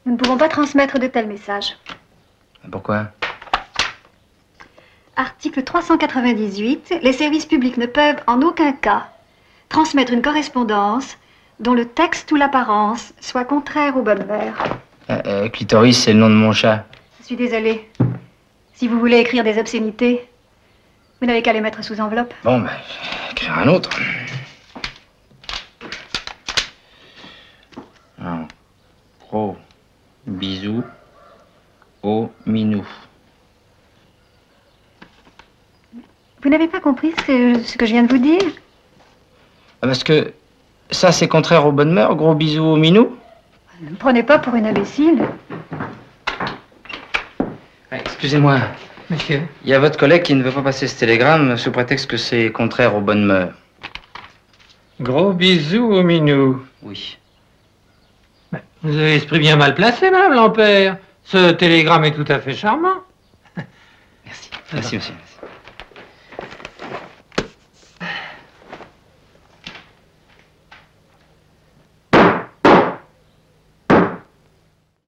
Nous ne pouvons pas transmettre de tels messages. Pourquoi? Article 398. Les services publics ne peuvent en aucun cas transmettre une correspondance dont le texte ou l'apparence soit contraire aux bonnes mœurs. Clitoris, c'est le nom de mon chat. Je suis désolée. Si vous voulez écrire des obscénités, vous n'avez qu'à les mettre sous enveloppe. Bon, ben, écrire un autre. Un gros bisou au minou. Vous n'avez pas compris ce que je viens de vous dire? Parce que ça, c'est contraire aux bonnes mœurs, gros bisou au minou. Ne me prenez pas pour une imbécile. Excusez-moi. Monsieur? Il y a votre collègue qui ne veut pas passer ce télégramme sous prétexte que c'est contraire aux bonnes mœurs. Gros bisous au minou. Oui. Vous avez l'esprit bien mal placé, Madame Lampère. Ce télégramme est tout à fait charmant. Merci. Merci, monsieur. Merci.